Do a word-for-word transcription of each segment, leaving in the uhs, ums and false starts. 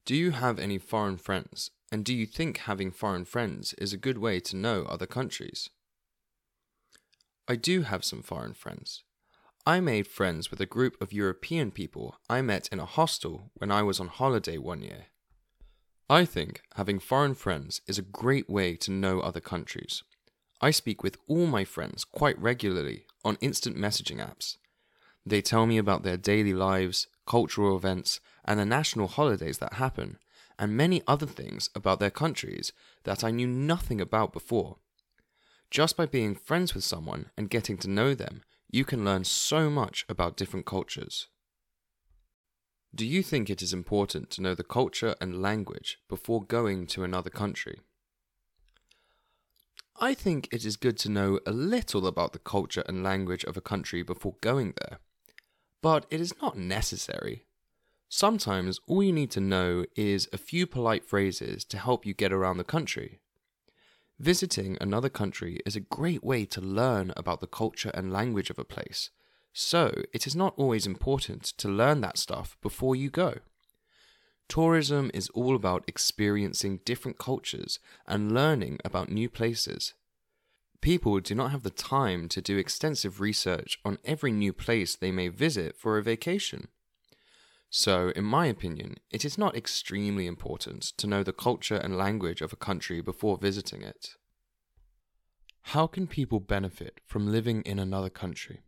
Do you have any foreign friends, and do you think having foreign friends is a good way to know other countries? I do have some foreign friends. I made friends with a group of European people I met in a hostel when I was on holiday one year. I think having foreign friends is a great way to know other countries. I speak with all my friends quite regularly on instant messaging apps. They tell me about their daily lives, cultural events, and the national holidays that happen, and many other things about their countries that I knew nothing about before. Just by being friends with someone and getting to know them, you can learn so much about different cultures. Do you think it is important to know the culture and language before going to another country? I think it is good to know a little about the culture and language of a country before going there, but it is not necessary. Sometimes all you need to know is a few polite phrases to help you get around the country. Visiting another country is a great way to learn about the culture and language of a place, so it is not always important to learn that stuff before you go. Tourism is all about experiencing different cultures and learning about new places. People do not have the time to do extensive research on every new place they may visit for a vacation. So, in my opinion, it is not extremely important to know the culture and language of a country before visiting it. How can people benefit from living in another country?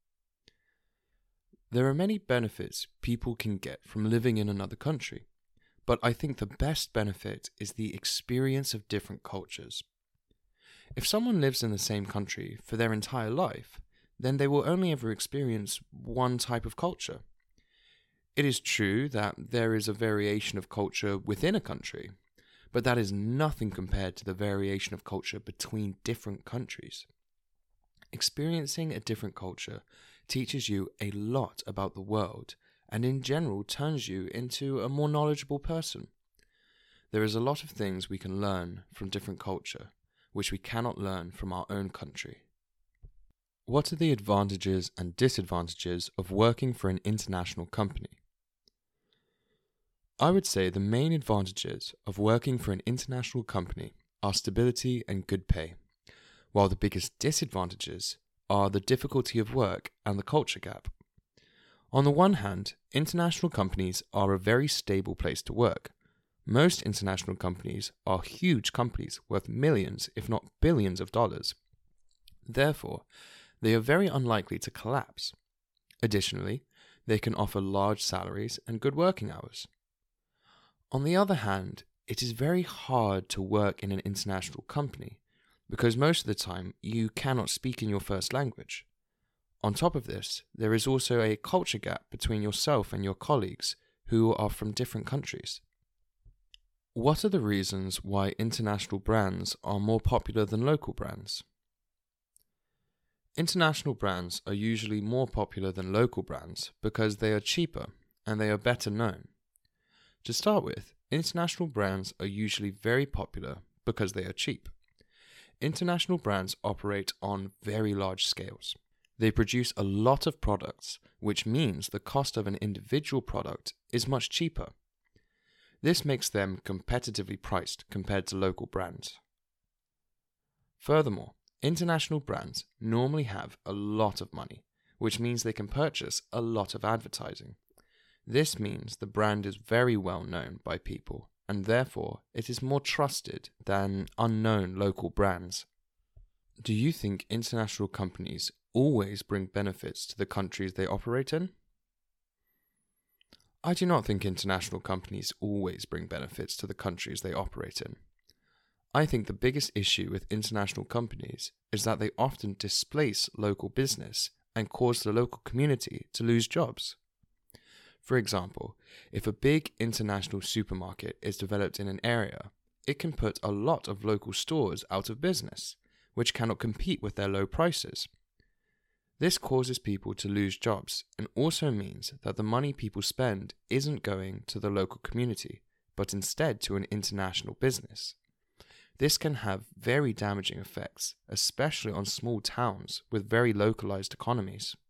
There are many benefits people can get from living in another country, but I think the best benefit is the experience of different cultures. If someone lives in the same country for their entire life, then they will only ever experience one type of culture. It is true that there is a variation of culture within a country, but that is nothing compared to the variation of culture between different countries. Experiencing a different culture teaches you a lot about the world and in general turns you into a more knowledgeable person. There is a lot of things we can learn from different culture, which we cannot learn from our own country. What are the advantages and disadvantages of working for an international company? I would say the main advantages of working for an international company are stability and good pay, while the biggest disadvantages are the difficulty of work and the culture gap. On the one hand, international companies are a very stable place to work. Most international companies are huge companies worth millions, if not billions of dollars. Therefore, they are very unlikely to collapse. Additionally, they can offer large salaries and good working hours. On the other hand, it is very hard to work in an international company because most of the time you cannot speak in your first language. On top of this, there is also a culture gap between yourself and your colleagues who are from different countries. What are the reasons why international brands are more popular than local brands? International brands are usually more popular than local brands because they are cheaper and they are better known. To start with, international brands are usually very popular because they are cheap. International brands operate on very large scales. They produce a lot of products, which means the cost of an individual product is much cheaper. This makes them competitively priced compared to local brands. Furthermore, international brands normally have a lot of money, which means they can purchase a lot of advertising. This means the brand is very well known by people, and therefore it is more trusted than unknown local brands. Do you think international companies always bring benefits to the countries they operate in? I do not think international companies always bring benefits to the countries they operate in. I think the biggest issue with international companies is that they often displace local business and cause the local community to lose jobs. For example, if a big international supermarket is developed in an area, it can put a lot of local stores out of business, which cannot compete with their low prices. This causes people to lose jobs and also means that the money people spend isn't going to the local community, but instead to an international business. This can have very damaging effects, especially on small towns with very localized economies.